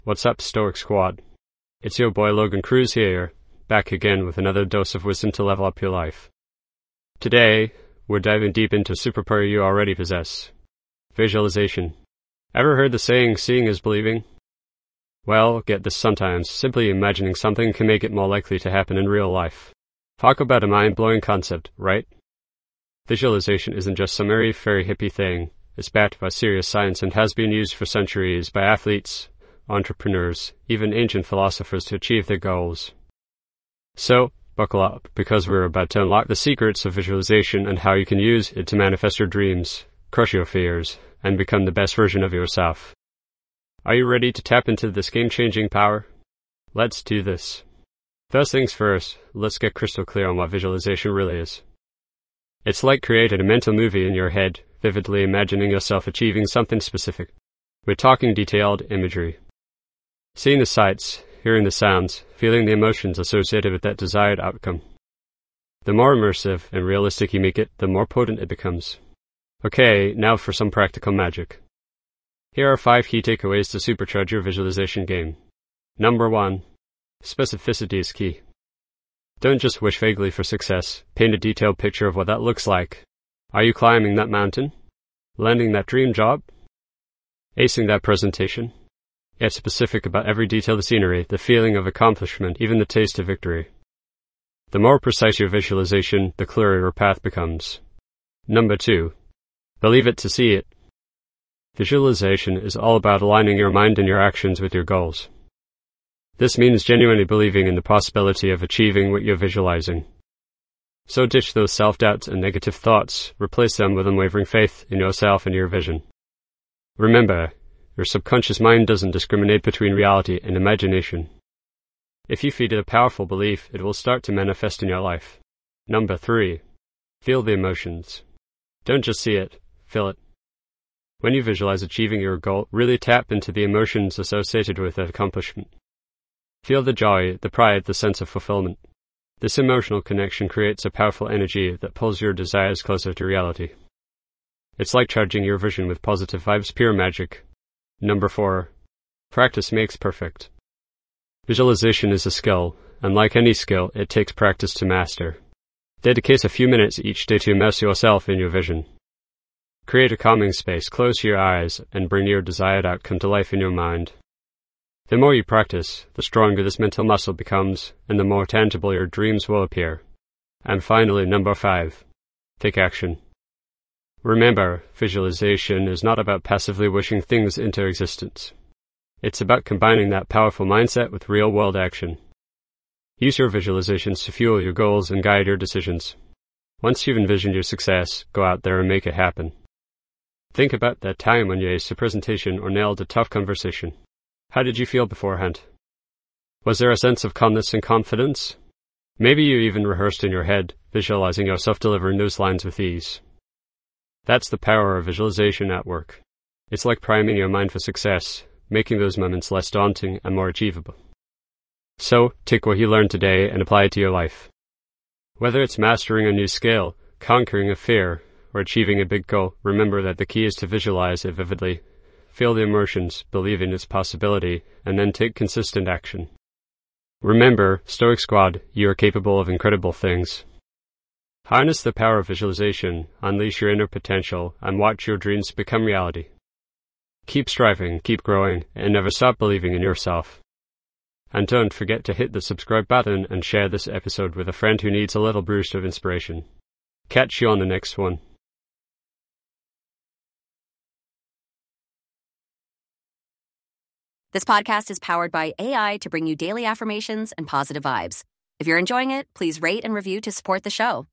What's up, Stoic Squad? It's your boy Logan Cruz here, back again with another dose of wisdom to level up your life. Today, we're diving deep into a superpower you already possess: visualization. Ever heard the saying, seeing is believing? Well, get this, sometimes simply imagining something can make it more likely to happen in real life. Talk about a mind-blowing concept, right? Visualization isn't just some airy-fairy hippie thing. It's backed by serious science and has been used for centuries by athletes, entrepreneurs, even ancient philosophers to achieve their goals. So, buckle up, because we're about to unlock the secrets of visualization and how you can use it to manifest your dreams, crush your fears, and become the best version of yourself. Are you ready to tap into this game-changing power? Let's do this. First things first, let's get crystal clear on what visualization really is. It's like creating a mental movie in your head, vividly imagining yourself achieving something specific. We're talking detailed imagery. Seeing the sights, hearing the sounds, feeling the emotions associated with that desired outcome. The more immersive and realistic you make it, the more potent it becomes. Okay, now for some practical magic. Here are 5 key takeaways to supercharge your visualization game. Number 1. Specificity is key. Don't just wish vaguely for success, paint a detailed picture of what that looks like. Are you climbing that mountain? Landing that dream job? Acing that presentation? Get specific about every detail of the scenery, the feeling of accomplishment, even the taste of victory. The more precise your visualization, the clearer your path becomes. Number 2. Believe it to see it. Visualization is all about aligning your mind and your actions with your goals. This means genuinely believing in the possibility of achieving what you're visualizing. So ditch those self-doubts and negative thoughts, replace them with unwavering faith in yourself and your vision. Remember, your subconscious mind doesn't discriminate between reality and imagination. If you feed it a powerful belief, it will start to manifest in your life. Number 3. Feel the emotions. Don't just see it, feel it. When you visualize achieving your goal, really tap into the emotions associated with that accomplishment. Feel the joy, the pride, the sense of fulfillment. This emotional connection creates a powerful energy that pulls your desires closer to reality. It's like charging your vision with positive vibes, pure magic. Number 4. Practice makes perfect. Visualization is a skill, and like any skill, it takes practice to master. Dedicate a few minutes each day to immerse yourself in your vision. Create a calming space, close your eyes, and bring your desired outcome to life in your mind. The more you practice, the stronger this mental muscle becomes, and the more tangible your dreams will appear. And finally, number 5. Take action. Remember, visualization is not about passively wishing things into existence. It's about combining that powerful mindset with real-world action. Use your visualizations to fuel your goals and guide your decisions. Once you've envisioned your success, go out there and make it happen. Think about that time when you aced a presentation or nailed a tough conversation. How did you feel beforehand? Was there a sense of calmness and confidence? Maybe you even rehearsed in your head, visualizing yourself delivering those lines with ease. That's the power of visualization at work. It's like priming your mind for success, making those moments less daunting and more achievable. So, take what you learned today and apply it to your life. Whether it's mastering a new skill, conquering a fear, or achieving a big goal, remember that the key is to visualize it vividly, feel the emotions, believe in its possibility, and then take consistent action. Remember, Stoic Squad, you are capable of incredible things. Harness the power of visualization, unleash your inner potential, and watch your dreams become reality. Keep striving, keep growing, and never stop believing in yourself. And don't forget to hit the subscribe button and share this episode with a friend who needs a little boost of inspiration. Catch you on the next one. This podcast is powered by AI to bring you daily affirmations and positive vibes. If you're enjoying it, please rate and review to support the show.